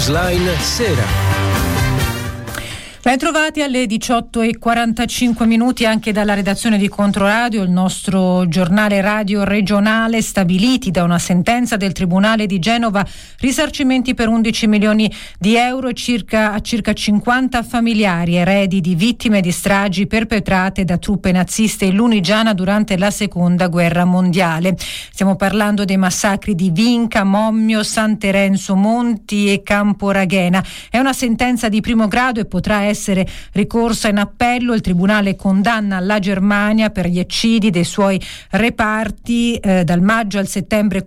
Punchline Sera. Ben trovati alle 18:45 anche dalla redazione di Controradio, il nostro giornale radio regionale. Stabiliti da una sentenza del Tribunale di Genova risarcimenti per 11 milioni di euro a circa 50 familiari eredi di vittime di stragi perpetrate da truppe naziste in Lunigiana durante la Seconda Guerra Mondiale. Stiamo parlando dei massacri di Vinca, Mommio, San Terenzo Monti e Campo Raghena. È una sentenza di primo grado e potrà essere ricorsa in appello. Il tribunale condanna la Germania per gli eccidi dei suoi reparti dal maggio al settembre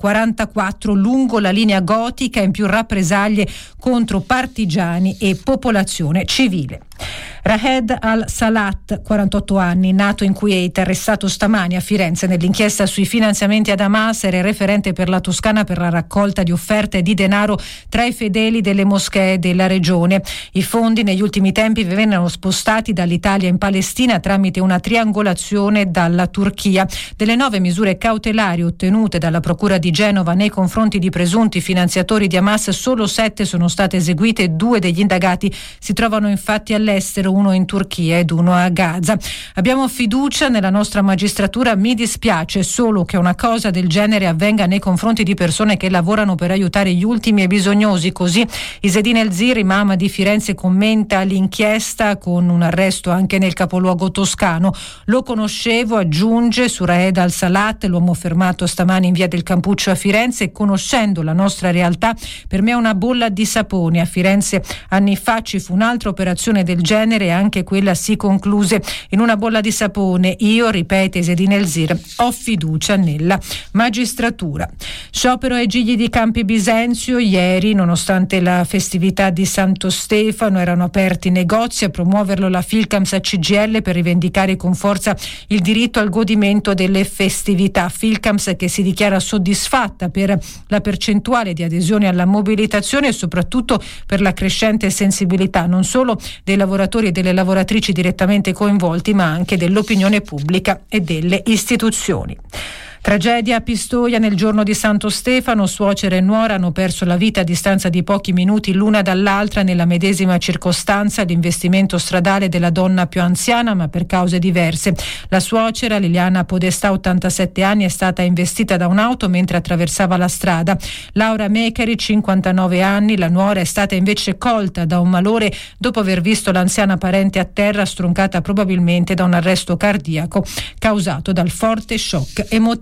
44 lungo la linea gotica, in più rappresaglie contro partigiani e popolazione civile. Rahed al-Salat, 48 anni, nato in Kuwait, arrestato stamani a Firenze nell'inchiesta sui finanziamenti ad Hamas, era il referente per la Toscana per la raccolta di offerte di denaro tra i fedeli delle moschee della regione. I fondi negli ultimi tempi vennero spostati dall'Italia in Palestina tramite una triangolazione dalla Turchia. Delle 9 misure cautelari ottenute dalla Procura di Genova nei confronti di presunti finanziatori di Hamas, solo 7 sono state eseguite e 2 degli indagati si trovano infatti all'estero, uno in Turchia ed uno a Gaza. Abbiamo fiducia nella nostra magistratura, mi dispiace solo che una cosa del genere avvenga nei confronti di persone che lavorano per aiutare gli ultimi e bisognosi. Così Isedine El-Zir, imam di Firenze, commenta l'inchiesta con un arresto anche nel capoluogo toscano. Lo conoscevo, aggiunge, su Rahed al-Salat, l'uomo fermato stamani in via del Campuccio a Firenze, conoscendo la nostra realtà per me è una bolla di sapone. A Firenze anni fa ci fu un'altra operazione del genere e anche quella si concluse in una bolla di sapone. Io, ripete Isedine El-Zir, ho fiducia nella magistratura. Sciopero ai Gigli di Campi Bisenzio. Ieri, nonostante la festività di Santo Stefano, erano aperti negozi. A promuoverlo la Filcams a CGIL per rivendicare con forza il diritto al godimento delle festività. Filcams che si dichiara soddisfatta per la percentuale di adesione alla mobilitazione e soprattutto per la crescente sensibilità non solo dei lavoratori e delle lavoratrici direttamente coinvolti, ma anche dell'opinione pubblica e delle istituzioni. Tragedia a Pistoia nel giorno di Santo Stefano. Suocera e nuora hanno perso la vita a distanza di pochi minuti l'una dall'altra nella medesima circostanza. L'investimento stradale della donna più anziana, ma per cause diverse. La suocera, Liliana Podestà, 87 anni, è stata investita da un'auto mentre attraversava la strada. Laura Mecheri, 59 anni, la nuora, è stata invece colta da un malore dopo aver visto l'anziana parente a terra, stroncata probabilmente da un arresto cardiaco causato dal forte shock emotivo.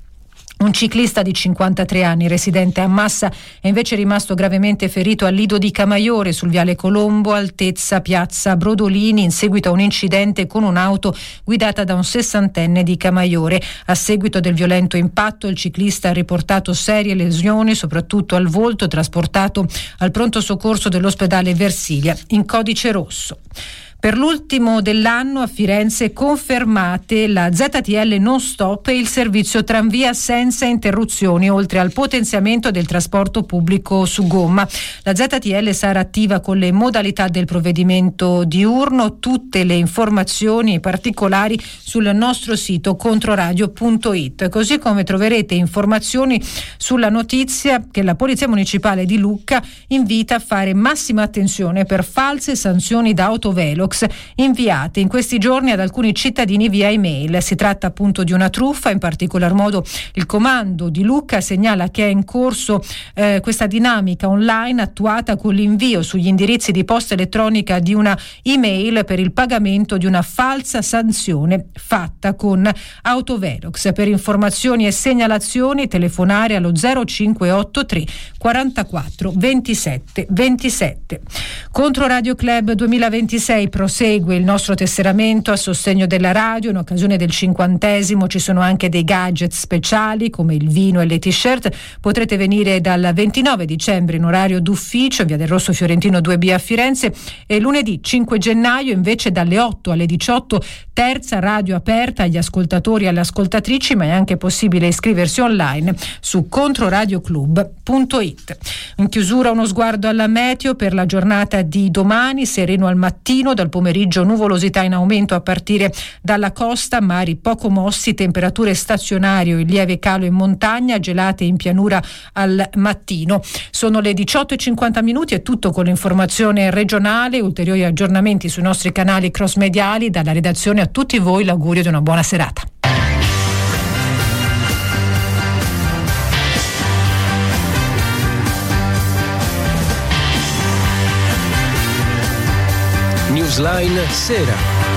Un ciclista di 53 anni, residente a Massa, è invece rimasto gravemente ferito al Lido di Camaiore sul viale Colombo, altezza piazza Brodolini, in seguito a un incidente con un'auto guidata da un 60enne di Camaiore. A seguito del violento impatto, il ciclista ha riportato serie lesioni, soprattutto al volto, trasportato al pronto soccorso dell'ospedale Versilia in codice rosso. Per l'ultimo dell'anno a Firenze confermate la ZTL non stop e il servizio tranvia senza interruzioni, oltre al potenziamento del trasporto pubblico su gomma. La ZTL sarà attiva con le modalità del provvedimento diurno. Tutte le informazioni e particolari sul nostro sito controradio.it, così come troverete informazioni sulla notizia che la Polizia Municipale di Lucca invita a fare massima attenzione per false sanzioni da autovelox inviate in questi giorni ad alcuni cittadini via email. Si tratta appunto di una truffa. In particolar modo il comando di Lucca segnala che è in corso questa dinamica online attuata con l'invio sugli indirizzi di posta elettronica di una email per il pagamento di una falsa sanzione fatta con autovelox. Per informazioni e segnalazioni telefonare allo 0583 44 27 27. Controradio Club 2026 prosegue il nostro tesseramento a sostegno della radio. In occasione del 50° ci sono anche dei gadget speciali come il vino e le t-shirt. Potrete venire dal 29 dicembre in orario d'ufficio, via del Rosso Fiorentino 2B a Firenze, e lunedì 5 gennaio invece dalle 8 alle 18 terza radio aperta agli ascoltatori e alle ascoltatrici, ma è anche possibile iscriversi online su controradioclub.it. In chiusura uno sguardo alla meteo per la giornata di domani: sereno al mattino, dal pomeriggio nuvolosità in aumento a partire dalla costa, mari poco mossi, temperature stazionarie o in lieve calo in montagna, gelate in pianura al mattino. Sono le 18:50, è tutto con l'informazione regionale. Ulteriori aggiornamenti sui nostri canali cross mediali. Dalla redazione a tutti voi l'augurio di una buona serata. Newsline Sera.